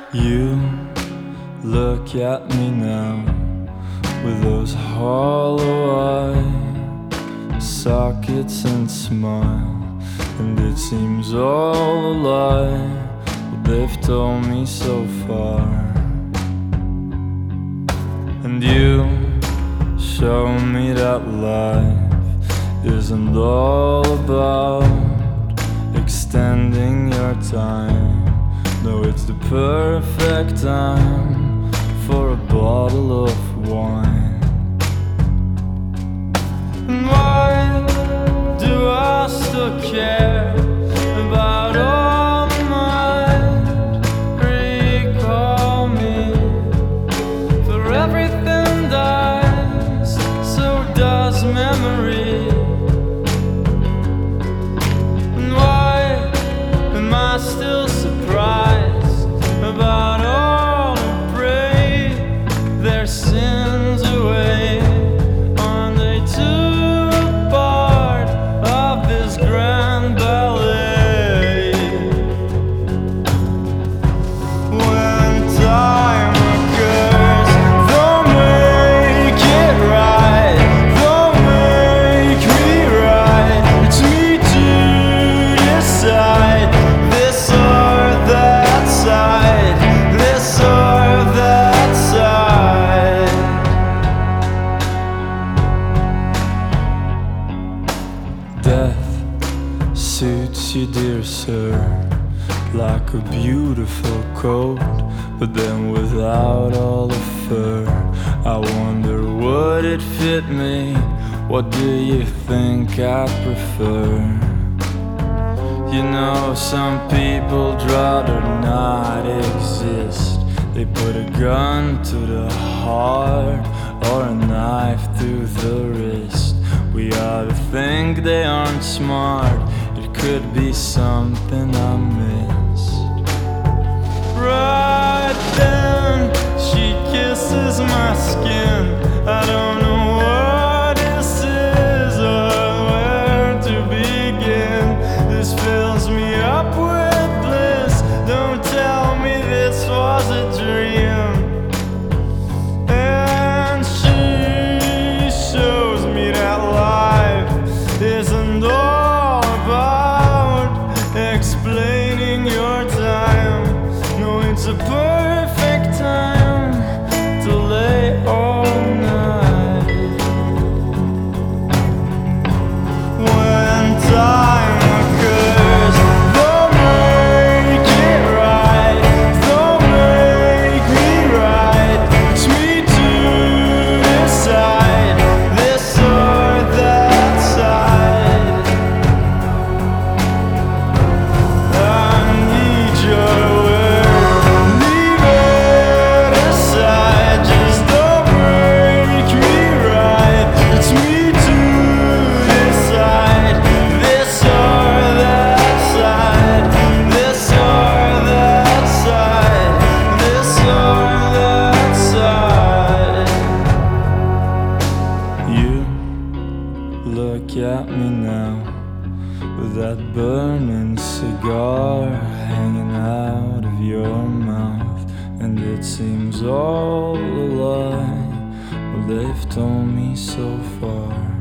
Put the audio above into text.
You look at me now with those hollow eye sockets and smile, and it seems all a lie, but they've told me so far. And you show me that life isn't all about extending your time. No, it's the perfect time for a bottle of wine. And why do I still care about all the might recall me? For everything dies, so does memory. And why am I still surprised about all who pray their sins away? Aren't they too a part of this grand ballet? When time occurs, they'll make it right, they'll make me right. It's me to decide this or that side, this or that side. Death suits you, dear sir, like a beautiful coat, but then without all the fur. I wonder, would it fit me? What do you think I'd prefer? You know, some people'd rather not exist. They put a gun to the heart or a knife through the wrist. We ought to think they aren't smart. It could be something I missed. Right then, she kisses my skin. I don't know what this is or where to begin. This fills me up with bliss. Don't tell me this was a dream. And she shows me that life isn't all about explaining your time. No, it's a perfect time to lay all night. When time occurs, they'll make it right, they'll make me right. It's me to decide this or that side. I need your word, leave it aside. Just don't break me right. It's me to decide this or that side, this or that side, this or that side. You look at me now with that burning cigar hanging out of your mouth, and it seems all a lie. Well, they've told me so far.